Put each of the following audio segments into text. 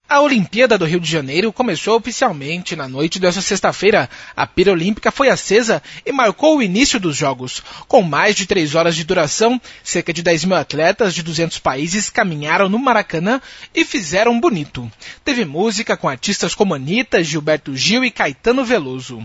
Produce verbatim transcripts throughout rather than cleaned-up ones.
A Olimpíada do Rio de Janeiro começou oficialmente na noite desta sexta-feira. A pira olímpica foi acesa e marcou o início dos Jogos. Com mais de três horas de duração, cerca de dez mil atletas de duzentos países caminharam no Maracanã e fizeram bonito. Teve música com artistas como Anitta, Gilberto Gil e Caetano Veloso.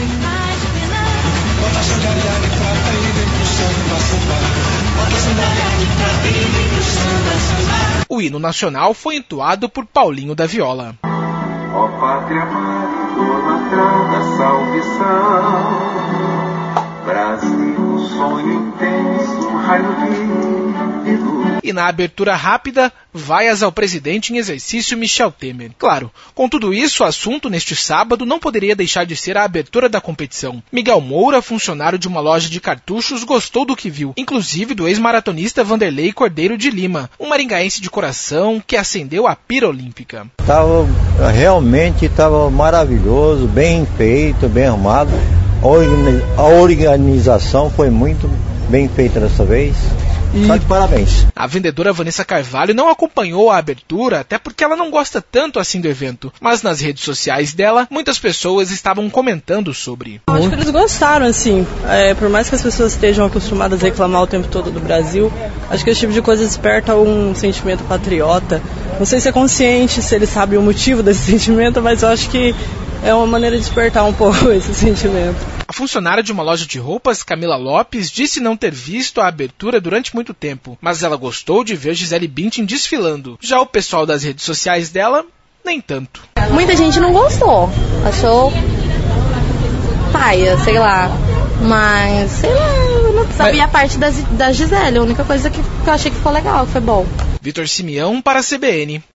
O hino nacional foi entoado por Paulinho da Viola. Ó pátria amada, idolatrada, salvação, Brasil, sonho intenso, raio vívido. E na abertura rápida, vaias ao presidente em exercício Michel Temer. Claro, com tudo isso, o assunto neste sábado não poderia deixar de ser a abertura da competição. Miguel Moura, funcionário de uma loja de cartuchos, gostou do que viu, inclusive do ex-maratonista Vanderlei Cordeiro de Lima, um maringaense de coração que acendeu a pira olímpica. Tava, realmente estava maravilhoso, bem feito, bem arrumado. A organização foi muito bem feita dessa vez. E tá de parabéns. A vendedora Vanessa Carvalho não acompanhou a abertura, até porque ela não gosta tanto assim do evento. Mas nas redes sociais dela, muitas pessoas estavam comentando sobre. Eu acho que eles gostaram, assim. É, por mais que as pessoas estejam acostumadas a reclamar o tempo todo do Brasil, acho que esse tipo de coisa desperta um sentimento patriota. Não sei se é consciente, se eles sabem o motivo desse sentimento, mas eu acho que é uma maneira de despertar um pouco esse sentimento. A funcionária de uma loja de roupas, Camila Lopes, disse não ter visto a abertura durante muito tempo, mas ela gostou de ver Gisele Bündchen desfilando. Já o pessoal das redes sociais dela, nem tanto. Muita gente não gostou, achou paia, sei lá, mas sei lá, eu não sabia a parte da, da Gisele, a única coisa que eu achei que ficou legal, que foi bom. Vitor Simeão para a C B N.